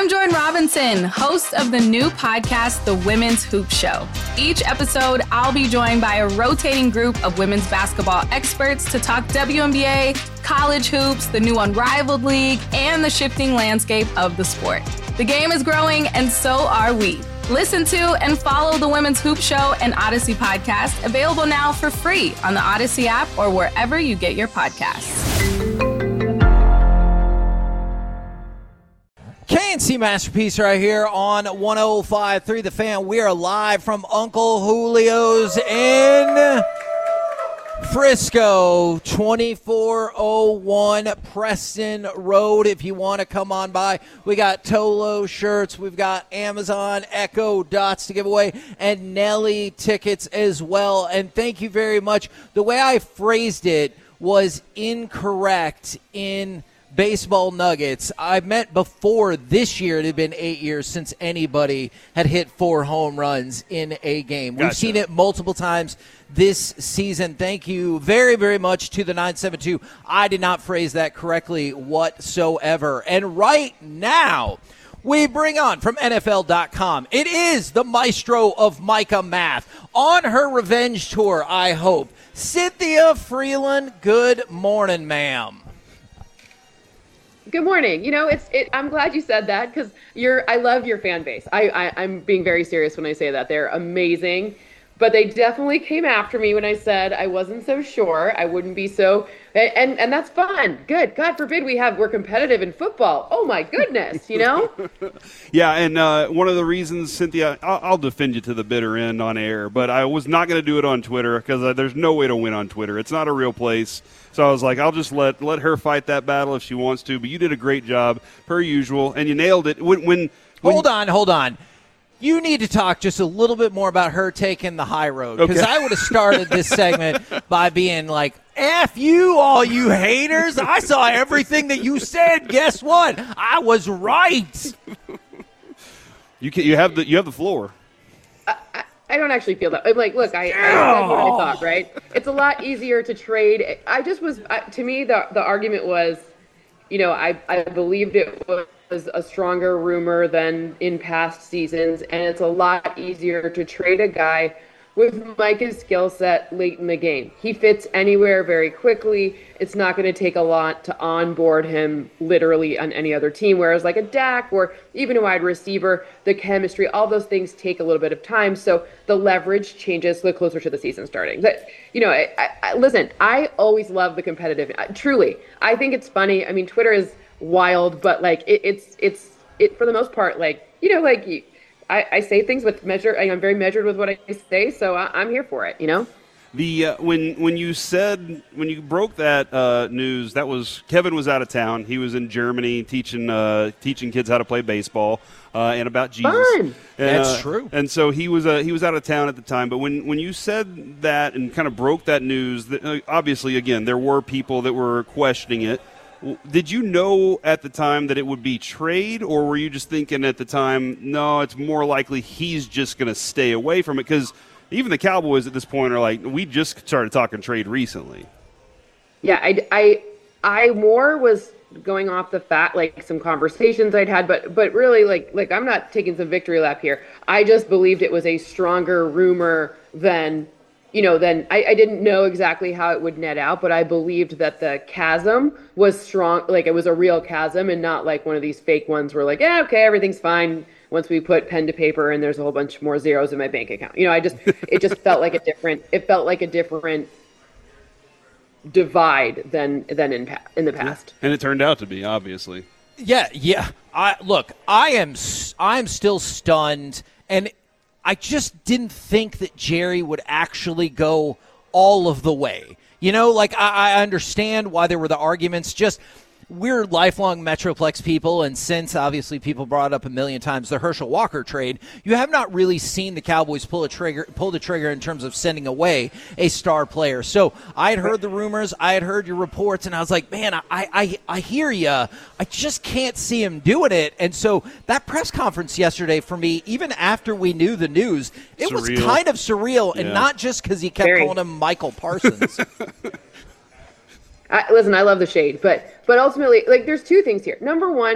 I'm Jordan Robinson, host of the new podcast, The Women's Hoop Show. Each episode, I'll be joined by a rotating group of women's basketball experts to talk WNBA, college hoops, the new Unrivaled League, and the shifting landscape of the sport. The game is growing, and so are we. Listen to and follow The Women's Hoop Show and Odyssey podcast, available now for free on the Odyssey app or wherever you get your podcasts. KNC Masterpiece right here on 105.3 The Fan. We are live from Uncle Julio's in Frisco, 2401 Preston Road. If you want to come on by, we got Tolo shirts, we've got Amazon Echo Dots to give away, and Nelly tickets as well. And thank you very much. The way I phrased it was incorrect in baseball nuggets. I meant before this year it had been 8 years since anybody had hit 4 home runs in a game. Gotcha. We've seen it multiple times this season. Thank you very, very much to the 972. I did not phrase that correctly whatsoever. And right now, we bring on from NFL.com. It is the maestro of Micah Math on her revenge tour, I hope. Cynthia Freeland, good morning, ma'am. Good morning. You know, I'm glad you said that because I love your fan base. I'm being very serious when I say that. They're amazing, but they definitely came after me when I said I wasn't so sure. I wouldn't be so, and that's fun. Good. God forbid we're competitive in football. Oh my goodness, you know? Yeah, and one of the reasons, Cynthia, I'll defend you to the bitter end on air, but I was not going to do it on Twitter because there's no way to win on Twitter. It's not a real place. So I was like, I'll just let her fight that battle if she wants to. But you did a great job, per usual, and you nailed it. Hold on. You need to talk just a little bit more about her taking the high road. Because I would have started this segment by being like, F you, all you haters. I saw everything that you said. Guess what? I was right. You have the floor. I don't actually feel that. I'm like, look, I said what I thought, right? It's a lot easier to trade. To me, the argument was, you know, I believed it was a stronger rumor than in past seasons, and it's a lot easier to trade a guy with Micah's skill set late in the game. He fits anywhere very quickly. It's not going to take a lot to onboard him literally on any other team, whereas like a Dak or even a wide receiver, the chemistry, all those things take a little bit of time. So the leverage changes the closer to the season starting. But, you know, listen, I always love the competitive. Truly, I think it's funny. I mean, Twitter is wild, but like it's for the most part, like, you know, like I say things with measure. I'm very measured with what I say, so I'm here for it. You know. When you broke that news, that was Kevin was out of town. He was in Germany teaching kids how to play baseball and about Jesus. Fun. That's true. And so he was out of town at the time. But when you said that and kind of broke that news, obviously again there were people that were questioning it. Did you know at the time that it would be trade, or were you just thinking at the time, no, it's more likely he's just going to stay away from it? Because even the Cowboys at this point are like, we just started talking trade recently. Yeah, I more was going off the fact, like some conversations I'd had, but really like I'm not taking some victory lap here. I just believed it was a stronger rumor than I didn't know exactly how it would net out, but I believed that the chasm was strong, like it was a real chasm and not like one of these fake ones where like, yeah, okay, everything's fine once we put pen to paper and there's a whole bunch more zeros in my bank account. You know, it just felt like a different divide than in the past. And it turned out to be, obviously. Yeah. I'm still stunned, and I just didn't think that Jerry would actually go all of the way. You know, like I understand why there were the arguments. Just we're lifelong Metroplex people, and since obviously people brought up a million times the Herschel Walker trade, you have not really seen the Cowboys pull the trigger in terms of sending away a star player. So I had heard the rumors, I had heard your reports, and I was like, man, I hear you. I just can't see him doing it. And so that press conference yesterday for me, even after we knew the news, it was kind of surreal, and not just because he kept calling him Michael Parsons. Listen, I love the shade, but ultimately, like, there's two things here. Number one,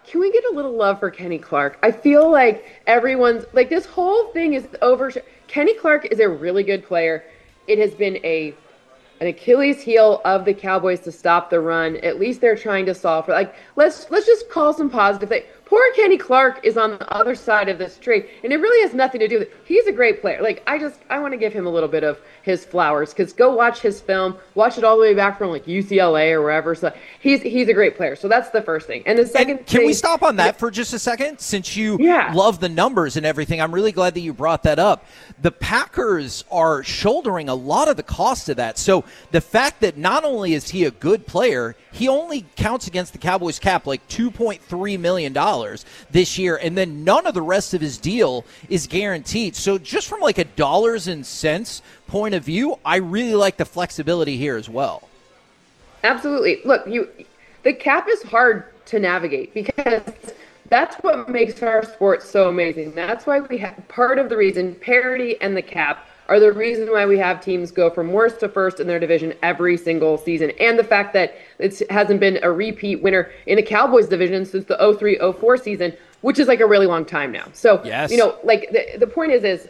can we get a little love for Kenny Clark? I feel like everyone's like, this whole thing is over. Kenny Clark is a really good player. It has been an Achilles heel of the Cowboys to stop the run. At least they're trying to solve for, like, let's just call some positive things. Poor Kenny Clark is on the other side of this trade, and it really has nothing to do with it. He's a great player. Like, I want to give him a little bit of his flowers, because go watch his film, watch it all the way back from like UCLA or wherever. So he's a great player. So that's the first thing. And the second thing, can we stop on that for just a second? Since you love the numbers and everything, I'm really glad that you brought that up. The Packers are shouldering a lot of the cost of that. So the fact that not only is he a good player, he only counts against the Cowboys cap like $2.3 million this year, and then none of the rest of his deal is guaranteed. So just from like a dollars and cents point of view, I really like the flexibility here as well. Absolutely. Look, the cap is hard to navigate, because that's what makes our sport so amazing. That's why we have, part of the reason parity and the cap are the reason why we have teams go from worst to first in their division every single season. And the fact that it hasn't been a repeat winner in the Cowboys division since the 03-04 season, which is like a really long time now. So, like the point is,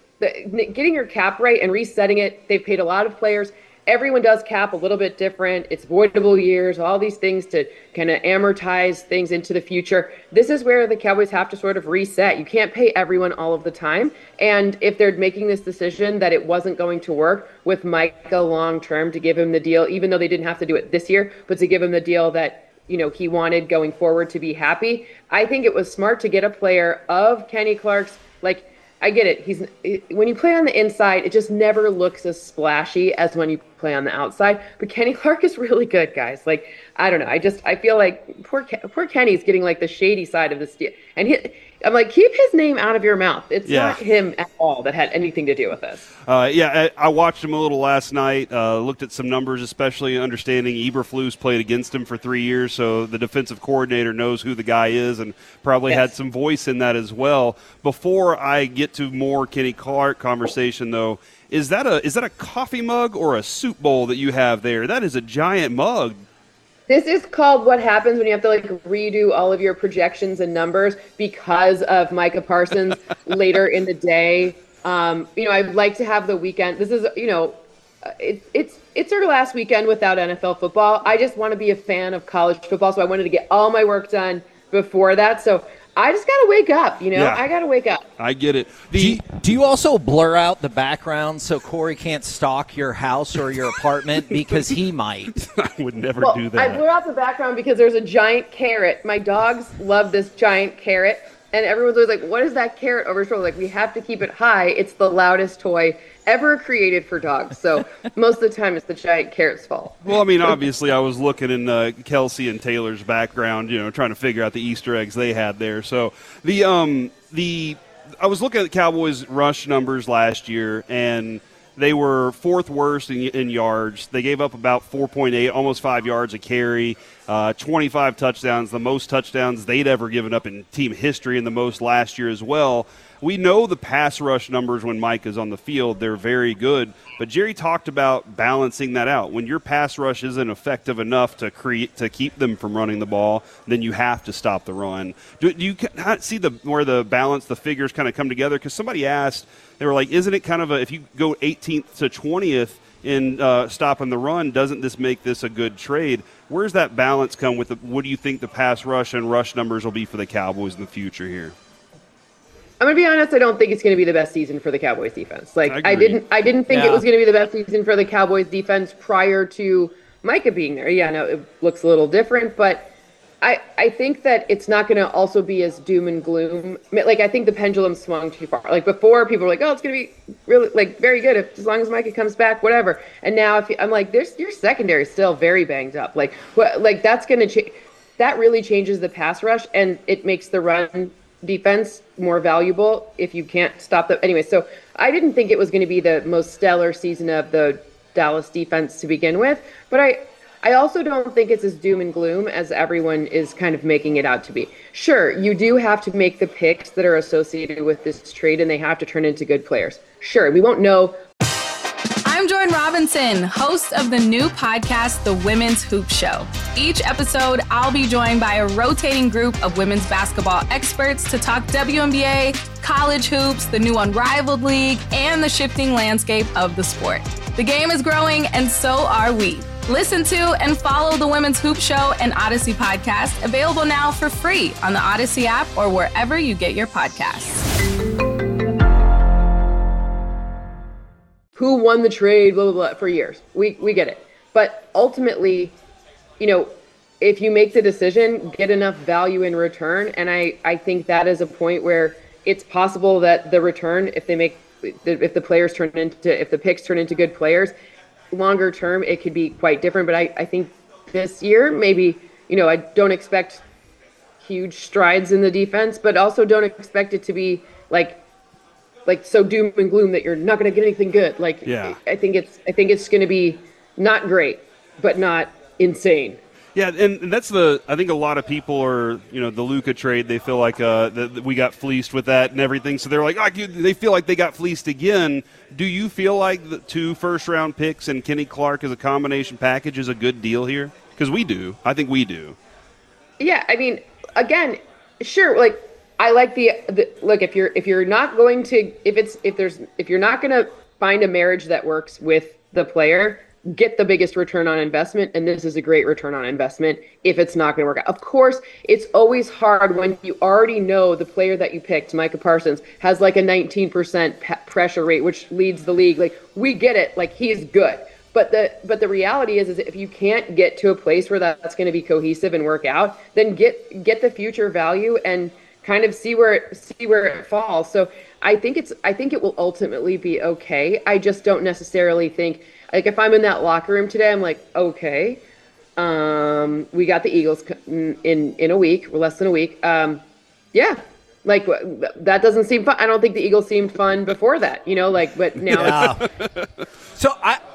getting your cap right and resetting it, they've paid a lot of players. Everyone does cap a little bit different. It's voidable years, all these things to kind of amortize things into the future. This is where the Cowboys have to sort of reset. You can't pay everyone all of the time. And if they're making this decision that it wasn't going to work with Micah long-term, to give him the deal, even though they didn't have to do it this year, but to give him the deal that, he wanted going forward to be happy, I think it was smart to get a player of Kenny Clark's, like, I get it. When you play on the inside, it just never looks as splashy as when you play on the outside. But Kenny Clark is really good, guys. Like, I don't know. I feel like poor Kenny's getting like the shady side of this deal. And I'm like, keep his name out of your mouth. It's not him at all that had anything to do with this. I watched him a little last night, looked at some numbers, especially understanding Eberflus played against him for 3 years, so the defensive coordinator knows who the guy is and probably had some voice in that as well. Before I get to more Kenny Clark conversation, though, is that a coffee mug or a soup bowl that you have there? That is a giant mug. This is called what happens when you have to like redo all of your projections and numbers because of Micah Parsons later in the day. I'd like to have the weekend. This is, it's our last weekend without NFL football. I just want to be a fan of college football, so I wanted to get all my work done before that. So I just got to wake up, I got to wake up. I get it. Do you also blur out the background so Corey can't stalk your house or your apartment? Because he might. I would never do that. I blur out the background because there's a giant carrot. My dogs love this giant carrot. And everyone's always like, what is that carrot over his shoulder? Like, we have to keep it high. It's the loudest toy ever created for dogs. So most of the time it's the giant carrot's fault. Well, I mean, obviously I was looking in Kelsey and Taylor's background, trying to figure out the Easter eggs they had there. So I was looking at the Cowboys' rush numbers last year, and they were fourth worst in yards. They gave up about 4.8, almost 5 yards a carry, 25 touchdowns, the most touchdowns they'd ever given up in team history, and the most last year as well. We know the pass rush numbers when Mike is on the field, they're very good. But Jerry talked about balancing that out. When your pass rush isn't effective enough to keep them from running the ball, then you have to stop the run. Do you see where the balance, the figures kind of come together? Because somebody asked, they were like, isn't it kind of if you go 18th to 20th in stopping the run, doesn't this make this a good trade? Where's that balance come with? What do you think the pass rush and rush numbers will be for the Cowboys in the future here? I'm going to be honest, I don't think it's going to be the best season for the Cowboys defense. Like, I didn't think it was going to be the best season for the Cowboys defense prior to Micah being there. Yeah, no, it looks a little different, but I think that it's not going to also be as doom and gloom. Like, I think the pendulum swung too far. Like, before, people were like, oh, it's going to be really, like, very good as long as Micah comes back, whatever. And now I'm like, your secondary is still very banged up. Like, that's going to change. That really changes the pass rush, and it makes the run defense more valuable if you can't stop them. Anyway, so I didn't think it was going to be the most stellar season of the Dallas defense to begin with, but I also don't think it's as doom and gloom as everyone is kind of making it out to be. Sure, you do have to make the picks that are associated with this trade, and they have to turn into good players. Sure, we won't know. I'm I'm Jordan Robinson, host of the new podcast, The Women's Hoop Show. Each episode, I'll be joined by a rotating group of women's basketball experts to talk WNBA, college hoops, the new Unrivaled League, and the shifting landscape of the sport. The game is growing, and so are we. Listen to and follow The Women's Hoop Show and Odyssey podcast, available now for free on the Odyssey app or wherever you get your podcasts. Who won the trade, blah, blah, blah, for years. We get it. But ultimately, if you make the decision, get enough value in return. And I think that is a point where it's possible that the return, if the picks turn into good players, longer term, it could be quite different. But I think this year, maybe, I don't expect huge strides in the defense, but also don't expect it to be like so doom and gloom that you're not going to get anything good. Yeah. I think it's going to be not great, but not insane. Yeah, and that's I think a lot of people are, the Luka trade, they feel like that we got fleeced with that and everything. So they're like, they feel like they got fleeced again. Do you feel like the 2 first-round picks and Kenny Clark as a combination package is a good deal here? Because we do. I think we do. Yeah, I mean, again, sure, I like the look, if you're not going to if you're not going to find a marriage that works with the player, get the biggest return on investment, and this is a great return on investment if it's not going to work out. Of course, it's always hard when you already know the player that you picked, Micah Parsons, has like a 19% pressure rate, which leads the league. We get it, he's good. But the reality is if you can't get to a place where that's going to be cohesive and work out, then get the future value and kind of see where it falls. So I think it will ultimately be okay. I just don't necessarily think, if I'm in that locker room today, I'm like, okay, we got the Eagles in a week, or less than a week. Yeah, that doesn't seem fun. I don't think the Eagles seemed fun before that, but now So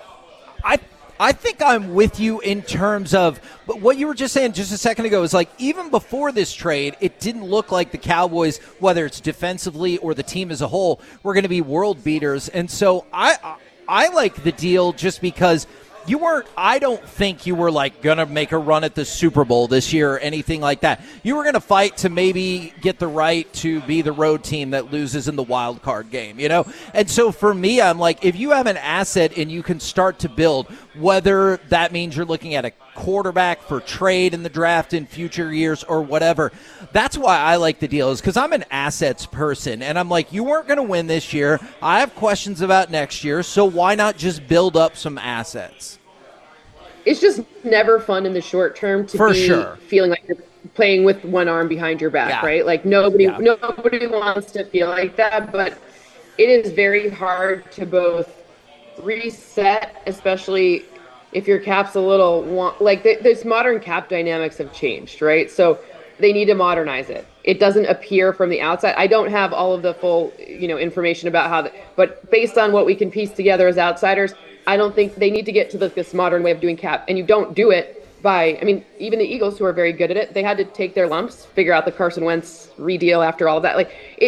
I think I'm with you in terms of, but what you were just saying just a second ago is even before this trade, it didn't look like the Cowboys, whether it's defensively or the team as a whole, were going to be world beaters. And so I like the deal just because I don't think you were going to make a run at the Super Bowl this year or anything like that. You were going to fight to maybe get the right to be the road team that loses in the wild card game, And so for me, I'm like, if you have an asset and you can start to build, whether that means you're looking at a quarterback for trade in the draft in future years or whatever, that's why I like the deal, is because I'm an assets person. And I'm like, you weren't going to win this year. I have questions about next year, so why not just build up some assets? It's just never fun in the short term to feeling like you're playing with one arm behind your back, right? Nobody wants to feel like that, but it is very hard to both reset, especially if your cap's a little this modern cap dynamics have changed, right? So they need to modernize it. It doesn't appear from the outside. I don't have all of the full, information about how but based on what we can piece together as outsiders, I don't think they need to get to this modern way of doing cap. And you don't do it by, even the Eagles, who are very good at it, they had to take their lumps, figure out the Carson Wentz redeal after all of that.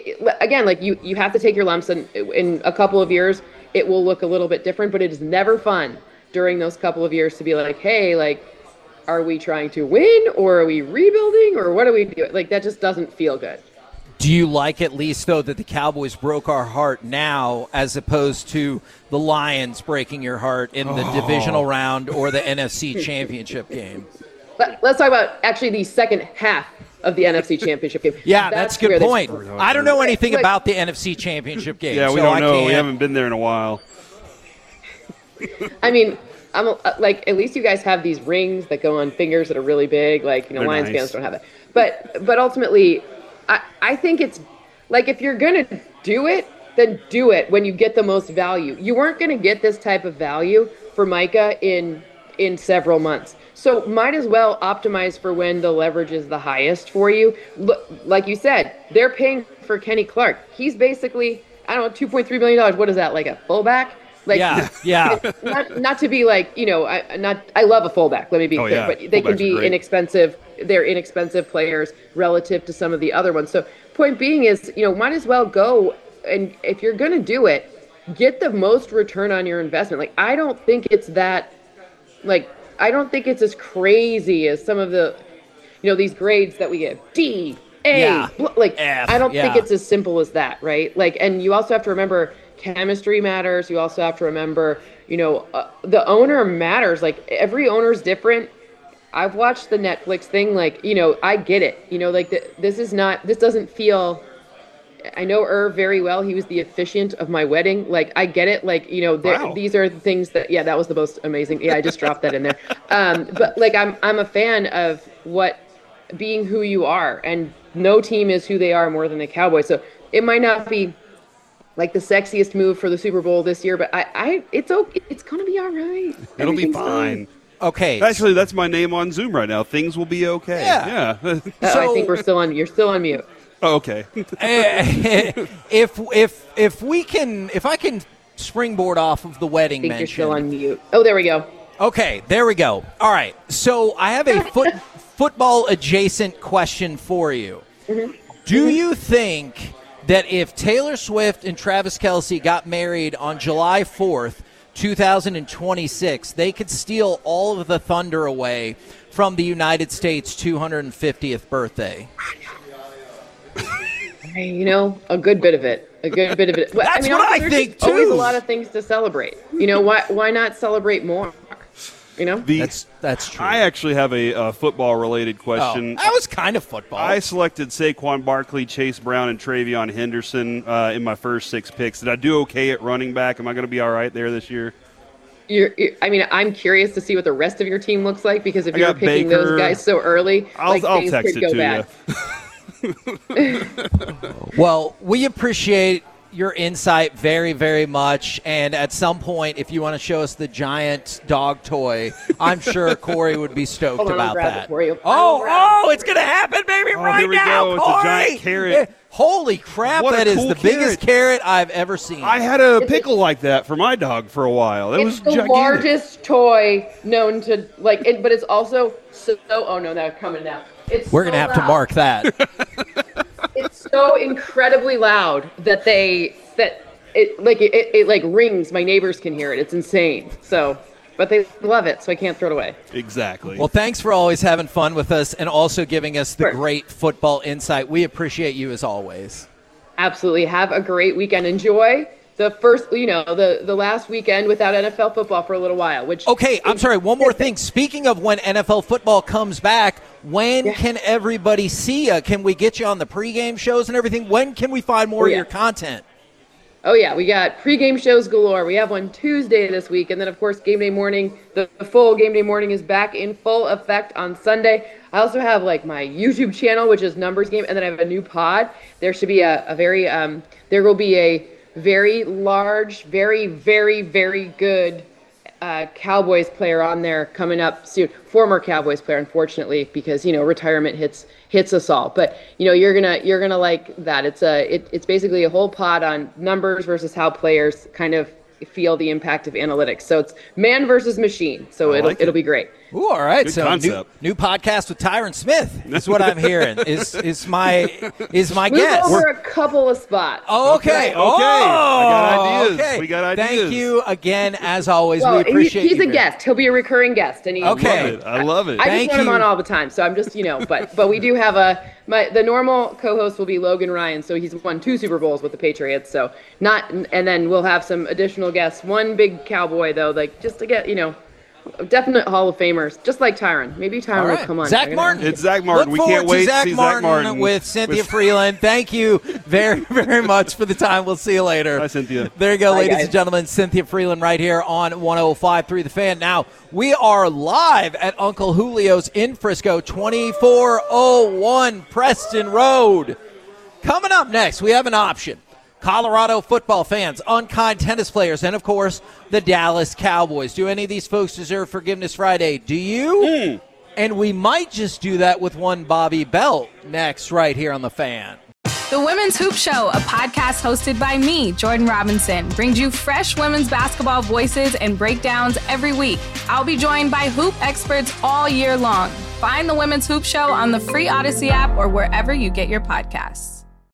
You have to take your lumps, and in a couple of years, it will look a little bit different, but it is never fun during those couple of years to be like, hey, are we trying to win, or are we rebuilding, or what are we doing? That just doesn't feel good. Do you like, at least, though, that the Cowboys broke our heart now as opposed to the Lions breaking your heart in the divisional round or the NFC Championship game? Let's talk about, actually, the second half of the NFC Championship game. Yeah, that's a good point. I don't know anything about the NFC Championship game. Yeah, we don't know. We haven't been there in a while. I'm at least you guys have these rings that go on fingers that are really big. Lions fans don't have that. But ultimately, I think it's if you're going to do it, then do it when you get the most value. You weren't going to get this type of value for Micah in several months. So might as well optimize for when the leverage is the highest for you. Like you said, they're paying for Kenny Clark. He's basically, $2.3 million. What is that, a fullback? Yeah. Not to be I love a fullback, let me be clear, but they can be inexpensive. They're inexpensive players relative to some of the other ones. So point being is, might as well go, and if you're going to do it, get the most return on your investment. Like, I don't think it's that, like, I don't think it's as crazy as some of the, these grades that we give. D, A, like, F, I don't think it's as simple as that, right? Like, and you also have to remember chemistry matters. You also have to remember, the owner matters. Like, every owner's different. I've watched the Netflix thing. Like, I get it. This doesn't feel, I know Irv very well. He was the officiant of my wedding. Like, I get it. Like, wow. These are the things that, that was the most amazing. Yeah, I just dropped that in there. But like, I'm a fan of being who you are, and no team is who they are more than the Cowboys. So it might not be like the sexiest move for the Super Bowl this year, but it's okay. It's going to be all right. It'll be fine. Okay. Actually, that's my name on Zoom right now. Things will be okay. Yeah. So, I think you're still on mute. Oh, okay. If I can springboard off of the wedding mention. You're still on mute. Oh, there we go. Okay, there we go. All right. So I have a football adjacent question for you. Mm-hmm. Do you think that if Taylor Swift and Travis Kelce got married on July 4th, 2026, they could steal all of the thunder away from the United States' 250th birthday? A good bit of it. That's what I think, too. Always a lot of things to celebrate. Why not celebrate more? That's true. I actually have a football-related question. That was kind of football. I selected Saquon Barkley, Chase Brown, and Travion Henderson in my first 6 picks. Did I do okay at running back? Am I going to be all right there this year? I'm curious to see what the rest of your team looks like, because if you're picking Baker, those guys so early, I'll text it to bad. You. Well, we appreciate your insight very, very much. And at some point, if you want to show us the giant dog toy, I'm sure Corey would be stoked about that. Oh, it's going to happen, baby, right now, go. Corey. It's a giant carrot. Holy crap, that is the biggest carrot I've ever seen. I had a pickle like that for my dog for a while. It's the largest toy known to, like, but it's also oh no, that's coming now. We're going to have to mark that. It's so incredibly loud that it rings. My neighbors can hear it. It's insane. So, but they love it, so I can't throw it away. Exactly. Well, thanks for always having fun with us and also giving us the great football insight. We appreciate you as always. Absolutely. Have a great weekend. Enjoy the first, the last weekend without NFL football for a little while. Okay, I'm sorry. One more thing. Speaking of when NFL football comes back, when can everybody see you? Can we get you on the pregame shows and everything? When can we find more of your content? Oh, yeah. We got pregame shows galore. We have one Tuesday this week. And then, of course, game day morning. The full game day morning is back in full effect on Sunday. I also have, my YouTube channel, which is Numbers Game. And then I have a new pod. There should be there will be a very large, very, very, very good Cowboys player on there coming up soon. Former Cowboys player, unfortunately, because retirement hits us all. But you're gonna like that. It's basically a whole pod on numbers versus how players kind of feel the impact of analytics. So it's man versus machine. So it'll be great. Ooh, all right. Good so concept. New podcast with Tyron Smith is what I'm hearing. Is my Move guess. Over a couple of spots. Oh, okay. I got ideas. Okay. We got ideas. Thank you again, as always. We appreciate he's a guest. He'll be a recurring guest. And I love it. I just want him on all the time. So I'm just, but we do have the normal co-host will be Logan Ryan. So he's won 2 Super Bowls with the Patriots. So and then we'll have some additional guests. One big Cowboy though, just to get, definite Hall of Famers, just like Tyron. Maybe Tyron will come on. Zach Martin. It's Zach Martin. Look we can't wait to see Zach Martin with Cynthia Freeland. Thank you very, very much for the time. We'll see you later. Bye, Cynthia. There you go, Bye, ladies guys. and gentlemen. Cynthia Freeland right here on 105.3 The Fan. Now, we are live at Uncle Julio's in Frisco, 2401 Preston Road. Coming up next, we have an option. Colorado football fans, unkind tennis players, and, of course, the Dallas Cowboys. Do any of these folks deserve Forgiveness Friday? Do you? And we might just do that with one Bobby Belt next right here on The Fan. The Women's Hoop Show, a podcast hosted by me, Jordan Robinson, brings you fresh women's basketball voices and breakdowns every week. I'll be joined by hoop experts all year long. Find the Women's Hoop Show on the free Odyssey app or wherever you get your podcasts.